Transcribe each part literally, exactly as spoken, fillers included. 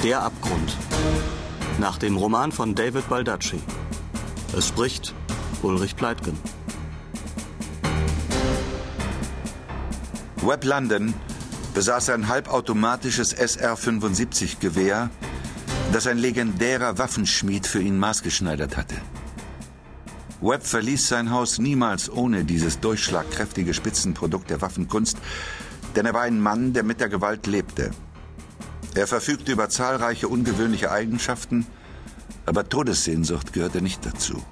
Der Abgrund. Nach dem Roman von David Baldacci. Es spricht Ulrich Pleitgen. Webb London besaß ein halbautomatisches S R fünfundsiebzig Gewehr, das ein legendärer Waffenschmied für ihn maßgeschneidert hatte. Webb verließ sein Haus niemals ohne dieses durchschlagkräftige Spitzenprodukt der Waffenkunst, denn er war ein Mann, der mit der Gewalt lebte. Er verfügte über zahlreiche ungewöhnliche Eigenschaften, aber Todessehnsucht gehörte nicht dazu.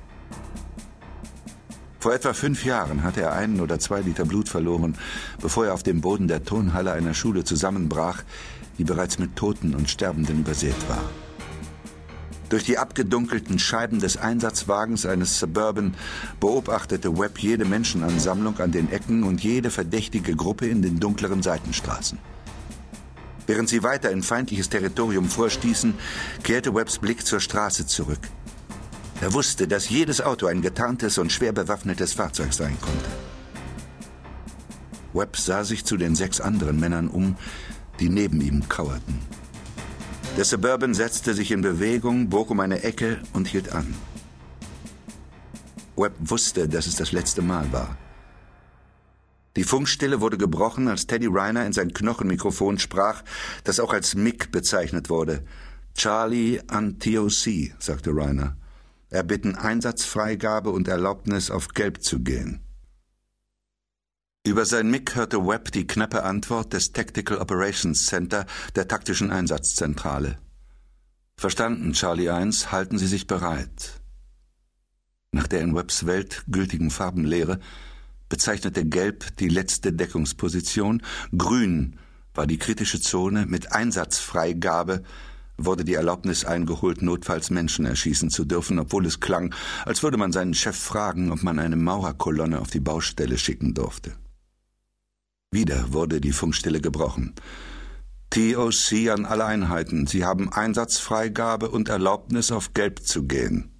Vor etwa fünf Jahren hatte er einen oder zwei Liter Blut verloren, bevor er auf dem Boden der Turnhalle einer Schule zusammenbrach, die bereits mit Toten und Sterbenden übersät war. Durch die abgedunkelten Scheiben des Einsatzwagens eines Suburban beobachtete Webb jede Menschenansammlung an den Ecken und jede verdächtige Gruppe in den dunkleren Seitenstraßen. Während sie weiter in feindliches Territorium vorstießen, kehrte Webbs Blick zur Straße zurück. Er wusste, dass jedes Auto ein getarntes und schwer bewaffnetes Fahrzeug sein konnte. Webb sah sich zu den sechs anderen Männern um, die neben ihm kauerten. Der Suburban setzte sich in Bewegung, bog um eine Ecke und hielt an. Webb wusste, dass es das letzte Mal war. Die Funkstille wurde gebrochen, als Teddy Rayner in sein Knochenmikrofon sprach, das auch als M I G bezeichnet wurde. Charlie an T O C, sagte Rayner. Erbitten Einsatzfreigabe und Erlaubnis, auf Gelb zu gehen. Über sein M I G hörte Webb die knappe Antwort des Tactical Operations Center der taktischen Einsatzzentrale. Verstanden, Charlie eins, halten Sie sich bereit. Nach der in Webbs Welt gültigen Farbenlehre bezeichnete Gelb die letzte Deckungsposition, Grün war die kritische Zone, mit Einsatzfreigabe wurde die Erlaubnis eingeholt, notfalls Menschen erschießen zu dürfen, obwohl es klang, als würde man seinen Chef fragen, ob man eine Maurerkolonne auf die Baustelle schicken durfte. Wieder wurde die Funkstille gebrochen. T O C an alle Einheiten, Sie haben Einsatzfreigabe und Erlaubnis, auf Gelb zu gehen.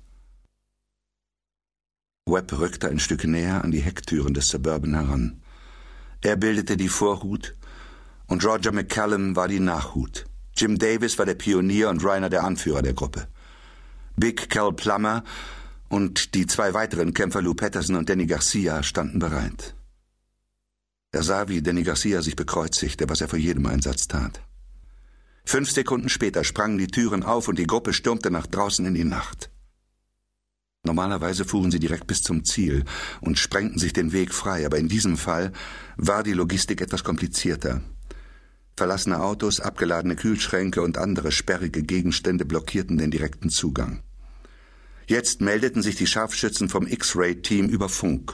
Webb rückte ein Stück näher an die Hecktüren des Suburban heran. Er bildete die Vorhut und Roger McCallum war die Nachhut. Jim Davis war der Pionier und Rayner der Anführer der Gruppe. Big Cal Plummer und die zwei weiteren Kämpfer Lou Patterson und Danny Garcia standen bereit. Er sah, wie Danny Garcia sich bekreuzigte, was er vor jedem Einsatz tat. Fünf Sekunden später sprangen die Türen auf und die Gruppe stürmte nach draußen in die Nacht. Normalerweise fuhren sie direkt bis zum Ziel und sprengten sich den Weg frei, aber in diesem Fall war die Logistik etwas komplizierter. Verlassene Autos, abgeladene Kühlschränke und andere sperrige Gegenstände blockierten den direkten Zugang. Jetzt meldeten sich die Scharfschützen vom X-Ray-Team über Funk.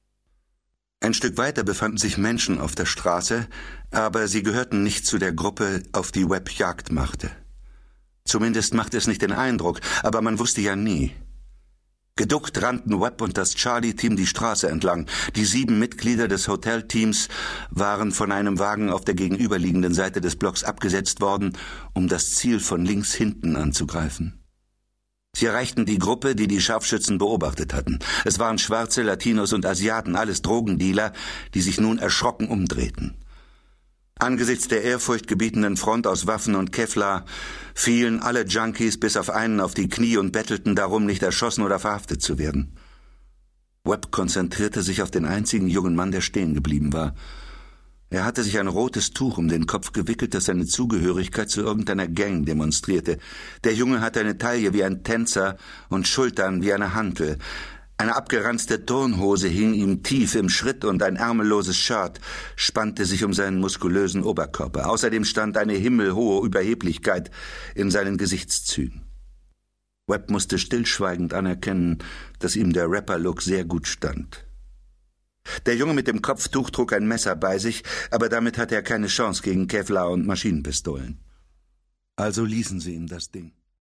Ein Stück weiter befanden sich Menschen auf der Straße, aber sie gehörten nicht zu der Gruppe, auf die Webb Jagd machte. Zumindest machte es nicht den Eindruck, aber man wusste ja nie. Geduckt rannten Webb und das Charlie-Team die Straße entlang. Die sieben Mitglieder des Hotelteams waren von einem Wagen auf der gegenüberliegenden Seite des Blocks abgesetzt worden, um das Ziel von links hinten anzugreifen. Sie erreichten die Gruppe, die die Scharfschützen beobachtet hatten. Es waren Schwarze, Latinos und Asiaten, alles Drogendealer, die sich nun erschrocken umdrehten. Angesichts der ehrfurchtgebietenden Front aus Waffen und Kevlar fielen alle Junkies bis auf einen auf die Knie und bettelten darum, nicht erschossen oder verhaftet zu werden. Webb konzentrierte sich auf den einzigen jungen Mann, der stehen geblieben war. Er hatte sich ein rotes Tuch um den Kopf gewickelt, das seine Zugehörigkeit zu irgendeiner Gang demonstrierte. Der Junge hatte eine Taille wie ein Tänzer und Schultern wie eine Hantel. Eine abgeranzte Turnhose hing ihm tief im Schritt und ein ärmelloses Shirt spannte sich um seinen muskulösen Oberkörper. Außerdem stand eine himmelhohe Überheblichkeit in seinen Gesichtszügen. Webb musste stillschweigend anerkennen, dass ihm der Rapper-Look sehr gut stand. Der Junge mit dem Kopftuch trug ein Messer bei sich, aber damit hatte er keine Chance gegen Kevlar und Maschinenpistolen. Also ließen sie ihm das Ding.